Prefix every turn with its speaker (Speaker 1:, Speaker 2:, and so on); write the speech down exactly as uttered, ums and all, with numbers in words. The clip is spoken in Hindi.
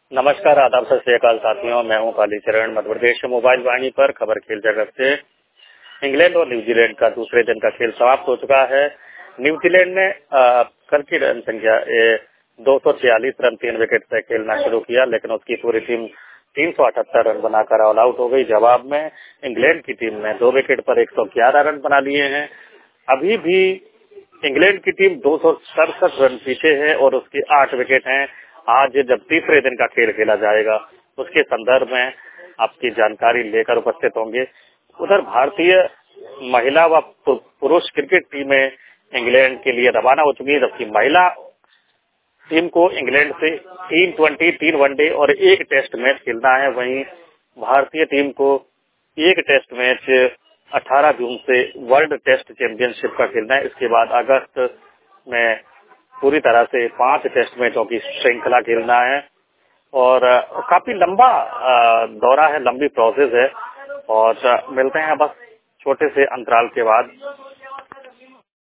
Speaker 1: नमस्कार, आदाब, सत श्री अकाल साथियों। मैं हूं कालीचरण। मध्य प्रदेश मोबाइल वाहिनी पर खबर खेल जगत से। इंग्लैंड और न्यूजीलैंड का दूसरे दिन का खेल समाप्त हो चुका है। न्यूजीलैंड ने आ, कल की रन संख्या दो सौ छियालीस रन तीन विकेट से खेलना शुरू किया, लेकिन उसकी पूरी टीम तीन सौ अठहत्तर रन बनाकर ऑल आउट हो गई। जवाब में इंग्लैंड की टीम ने दो विकेट पर एक सौ ग्यारह रन बना लिए हैं। अभी भी इंग्लैंड की टीम दो सौ सड़सठ रन पीछे है और उसकी आठ विकेट हैं। आज जब तीसरे दिन का खेल खेला जाएगा उसके संदर्भ में आपकी जानकारी लेकर उपस्थित होंगे। उधर भारतीय महिला व पुरुष क्रिकेट टीमें इंग्लैंड के लिए रवाना हो चुकी है, जबकि महिला टीम को इंग्लैंड से तीन ट्वेंटी, तीन वनडे और एक टेस्ट मैच खेलना है। वहीं भारतीय टीम को एक टेस्ट मैच अठारह जून से वर्ल्ड टेस्ट चैंपियनशिप का खेलना है। इसके बाद अगस्त में पूरी तरह से पांच टेस्ट मैचों की श्रृंखला खेलना है और काफी लंबा दौरा है, लंबी प्रोसेस है और मिलते हैं बस छोटे से अंतराल के बाद।